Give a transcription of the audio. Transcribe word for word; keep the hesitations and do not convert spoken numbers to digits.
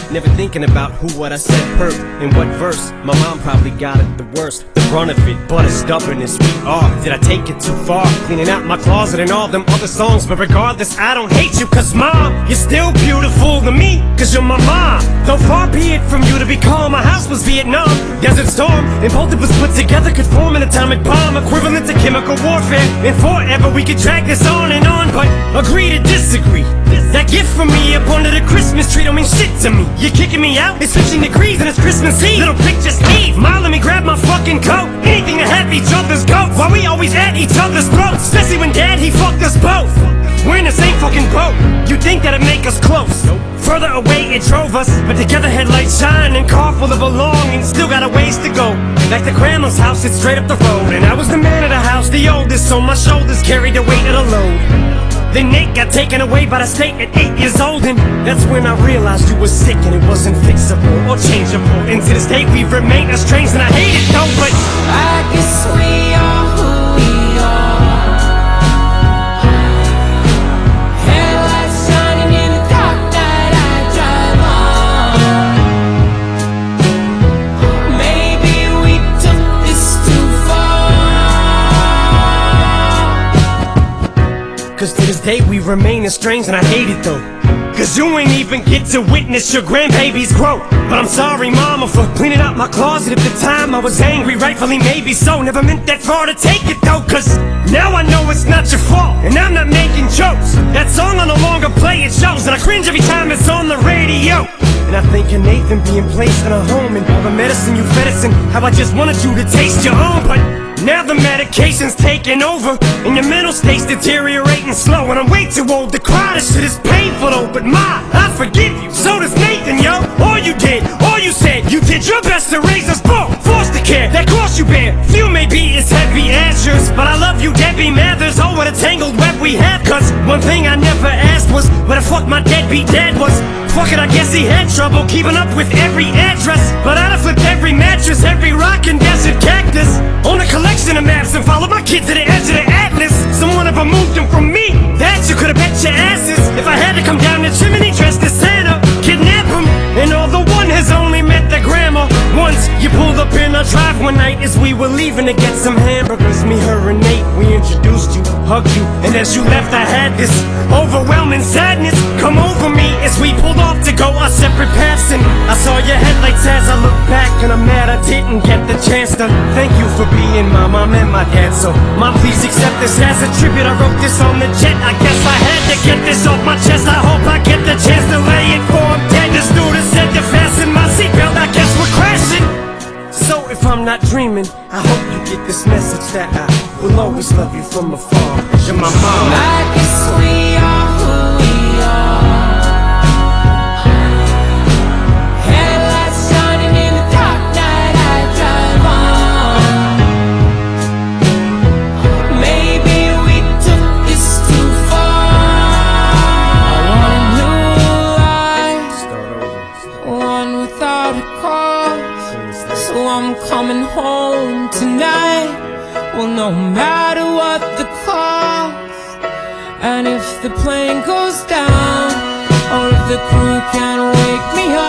never thinking about who what I said hurt in what verse. My mom probably got it the worst, the brunt of it, but as stubborn as we are. Did I take it too far? Cleaning out my closet and all them other songs, but regardless, I don't hate you, cause mom, you're still beautiful to me, cause you're my mom. Though far be it from you to be calm, my house was Vietnam, Desert Storm, and both of us put together could form an atomic bomb, equivalent to chemical warfare. And forever we could drag this on and on, but agree to disagree. That gift from me up under the Christmas tree don't mean shit to me. You're kicking me out, it's fifteen degrees and it's Christmas Eve. Little picture Steve, Ma, let me grab my fucking coat. Anything to have each other's goats, while we always at each other's throats. Especially when dad, he fucked us both. We're in the same fucking boat. You'd think that'd make us close. Further away it drove us, but together headlights shine and car full of belongings. Still got a ways to go. Back to grandma's house, it's straight up the road. And I was the man of the house, the oldest, so my shoulders carried the weight of the load. Then Nate got taken away by the state at eight years old, and that's when I realized you were sick and it wasn't fixable or changeable. And to this day we've remained estranged, and I hate it though, but I guess we are who we are. Headlights shining in the dark that I drive on. Maybe we took this too far. cause to this day we remain estranged, and I hate it though. Cause you ain't even get to witness your grandbaby's growth. But I'm sorry mama for cleaning out my closet at the time. I was angry, rightfully maybe so. Never meant that far to take it though, cause now I know it's not your fault, and I'm not making jokes. That song I no longer play, it shows, and I cringe every time it's on the radio. And I think of Nathan being placed in a home, and all the medicine you fed us, and how I just wanted you to taste your own. But now the medication's taking over, and your mental state's deteriorating slow. And I'm way too old to cry, this shit is painful though. But ma, I forgive you, so does Nathan, yo. All you did, all you said, you did your best to raise us both. Foster care, that cross you bear, few may be as heavy as yours, but I love you, Debbie Mathers. Oh, what a tangled web we have. Cause one thing I never asked was where the fuck my deadbeat dad was. Fuck it, I guess he had trouble keeping up with every address, but I'd have flipped every mattress, every rock and desert cactus, on a collection of maps, and followed my kid to the edge of the atlas. Someone ever moved him from me, that you could've bet your asses. If I had to come down the chimney dressed as Santa, kidnap him, and although one has only met the grandma once, you pulled up in our drive one night as we were leaving to get some hamburgers. Me, her, and Nate, we introduced you, hugged you, and as you left I had this overwhelming sadness come over me as we pulled off to go our separate paths. And I saw your headlights as I looked back, and I'm mad I didn't get the chance to thank you for being my mom and my dad. So mom, please accept this as a tribute. I wrote this on the jet, I guess I had to get this off my chest. I hope I get the chance to lay it for him dead. The student said to fasten my seatbelt, I guess we're crashing. So if I'm not dreaming, I hope you get this message that I will always love you from afar. You're my mom. I guess we are who we are. Headlights shining in the dark night I drive on. Maybe we took this too far. I want a new life, one without a cause. So I'm coming home tonight. Well, no matter what the cost, and if the plane goes down, or if the crew can't wake me up,